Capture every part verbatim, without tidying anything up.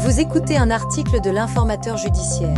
Vous écoutez un article de l'Informateur judiciaire.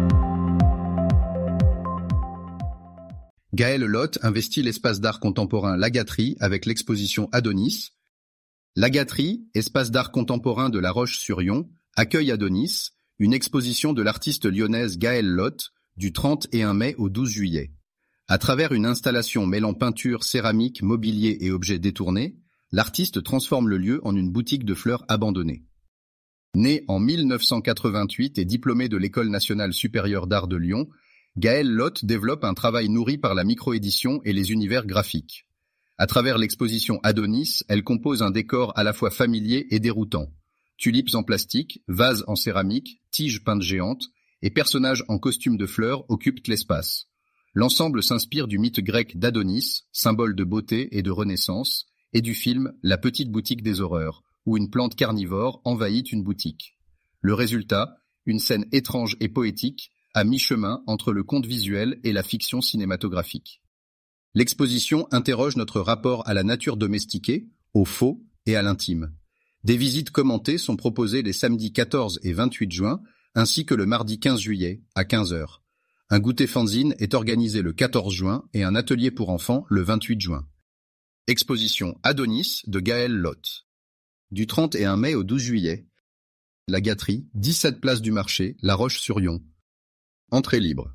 Gaël Lotte investit l'espace d'art contemporain Lagaterie avec l'exposition Adonis. Lagaterie, espace d'art contemporain de La Roche-sur-Yon, accueille Adonis, une exposition de l'artiste lyonnaise Gaël Lotte, du trente et un mai au douze juillet. À travers une installation mêlant peinture, céramique, mobilier et objets détournés, l'artiste transforme le lieu en une boutique de fleurs abandonnée. Né en mille neuf cent quatre-vingt-huit et diplômé de l'École nationale supérieure d'art de Lyon, Gaël Lotte développe un travail nourri par la microédition et les univers graphiques. À travers l'exposition Adonis, elle compose un décor à la fois familier et déroutant. Tulipes en plastique, vases en céramique, tiges peintes géantes et personnages en costume de fleurs occupent l'espace. L'ensemble s'inspire du mythe grec d'Adonis, symbole de beauté et de renaissance, et du film La petite boutique des horreurs, où une plante carnivore envahit une boutique. Le résultat, une scène étrange et poétique, à mi-chemin entre le conte visuel et la fiction cinématographique. L'exposition interroge notre rapport à la nature domestiquée, au faux et à l'intime. Des visites commentées sont proposées les samedis quatorze et vingt-huit juin, ainsi que le mardi quinze juillet, à quinze heures. Un goûter fanzine est organisé le quatorze juin et un atelier pour enfants le vingt-huit juin. Exposition Adonis de Gaël Lotte. Du trente et un mai au douze juillet. Lagaterie, dix-sept place du Marché, La Roche-sur-Yon. Entrée libre.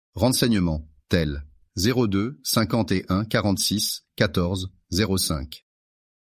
Renseignements, tel zéro deux cinquante et un quarante-six quatorze zéro cinq.